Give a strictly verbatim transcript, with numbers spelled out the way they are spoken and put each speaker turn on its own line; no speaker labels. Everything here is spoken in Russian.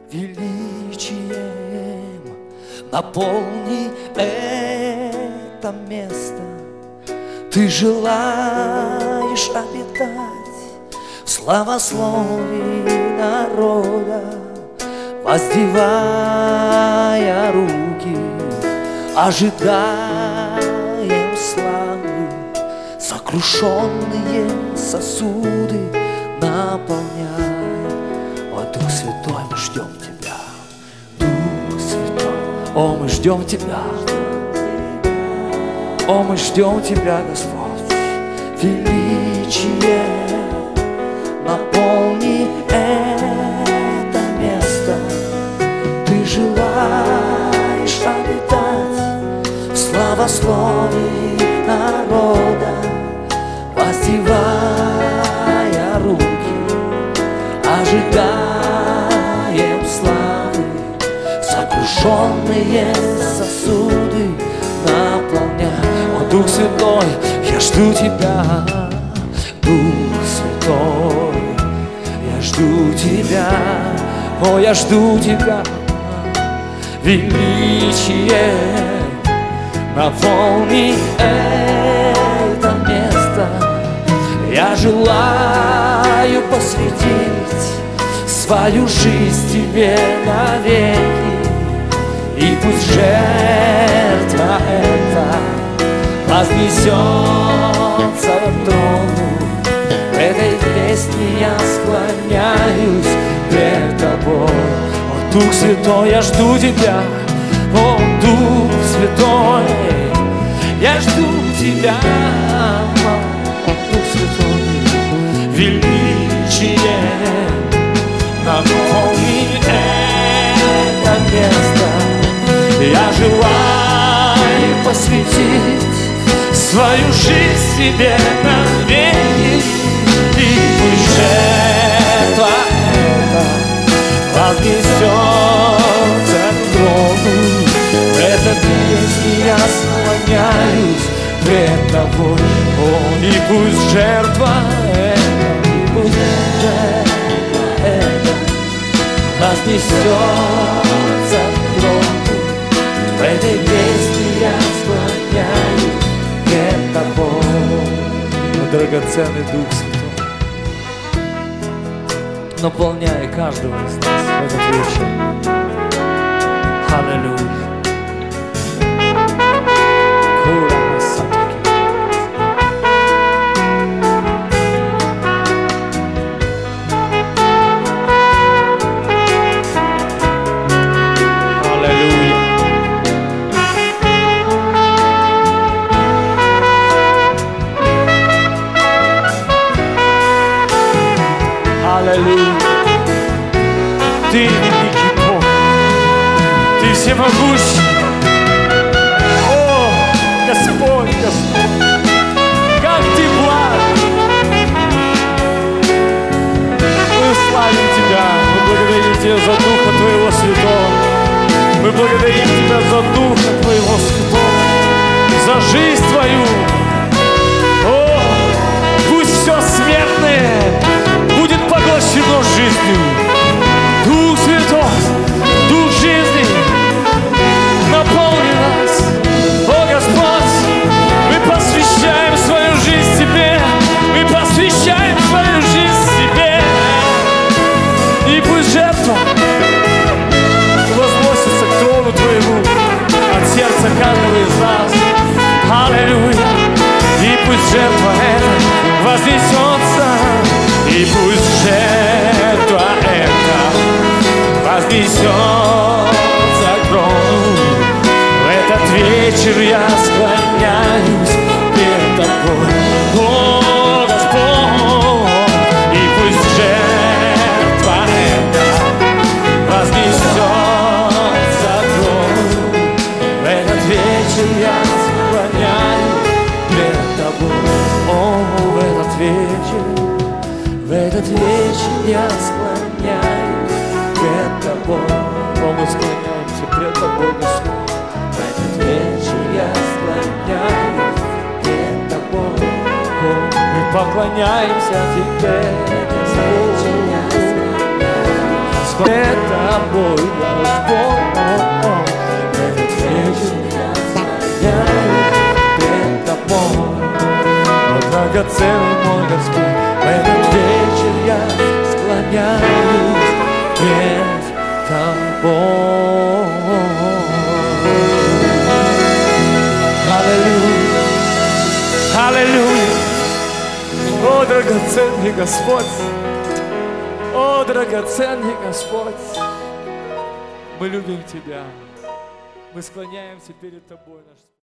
величием наполни это место. Ты желаешь обитать в славословии народа, воздевая руки, ожидаем славы. Сокрушенные сосуды наполняй. О, Дух Святой, мы ждем Тебя, Дух Святой. О, мы ждем Тебя, о, мы ждем Тебя, Господь. Величие наполни это место. Ты желаешь обитать в славословии народа, воздевая руки, ожидаем славы. Сокрушенные сосуды наполняй. О, Дух Святой, я жду Тебя, Дух Святой, я жду Тебя, о, я жду Тебя. Величие наполни это место. Я желаю посвятить свою жизнь Тебе навеки. И пусть жертва эта вознесется к трону. В этой песне я склоняюсь перед Тобой. О, Дух Святой, я жду Тебя, о, Дух Святой, я жду Тебя, о, Дух Святой. Величие наполни это место. Я желаю посвятить свою жизнь Тебе навеки. И пусть жертва эта вознесется к трону. В этой песне я склоняюсь пред Тобой. О, и пусть жертва эта, и пусть жертва эта вознесется к трону. В этой песне я склоняюсь пред Тобой. О, драгоценный Дух Святой, наполняй каждого из нас в этот вечер. Аллилуйя. Аллилуйя. Ты великий Бог, Ты всемогущий. О, Господь, Господь, как Ты благ. Мы славим Тебя, мы благодарим Тебя за Духа Твоего Святого. Мы благодарим Тебя за Духа Твоего Святого, за жизнь Твою. О, пусть все смертное будет поглощено жизнью. Дух Святой, Дух жизни, наполни нас. О, Господь, мы посвящаем свою жизнь Тебе, мы посвящаем свою жизнь Тебе. И пусть жертва возносится к трону Твоему от сердца каждого из нас. Аллилуйя. И пусть жертва эта вознесется. И пусть жертва эта вознесется к трону. В этот вечер я склоняюсь перед Тобой, о, Господь. И пусть жертва эта вознесется к трону. В этот вечер я склоняюсь перед Тобой, о, в этот вечер. В этот вечер я склоняюсь пред Тобой. О, мы склоняемся пред Тобой, Господь. В этот вечер я склоняюсь пред Тобой. О, мы поклоняемся Тебе, Господь. Пред Тобой. Тобой, Господь. В этот вечер я склоняюсь пред Тобой. О, драгоценный мой Господь, в этот вечер я склоняюсь пред Тобой. Аллилуйя, аллилуйя. О, драгоценный Господь, о, драгоценный Господь, мы любим Тебя, мы склоняемся перед Тобой, наш